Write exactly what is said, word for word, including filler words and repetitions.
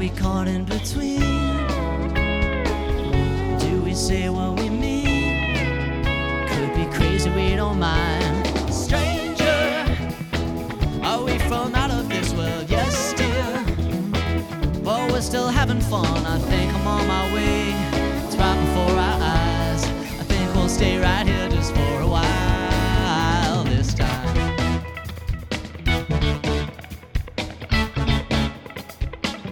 we caught in between? Do we say what we mean? Could be crazy, we don't mind. Stranger, are we from out of this world? Yes, dear, but we're still having fun. I think I'm on my way. It's right before our eyes. I think we'll stay right here just for a while.